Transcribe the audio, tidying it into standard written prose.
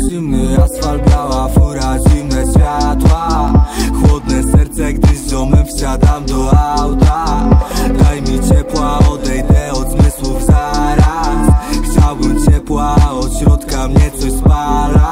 Zimny asfalt, biała fura, zimne światła, chłodne serce, gdy z ziomem wsiadam do auta. Daj mi ciepła, odejdę od zmysłów zaraz. Chciałbym ciepła, od środka mnie coś spala.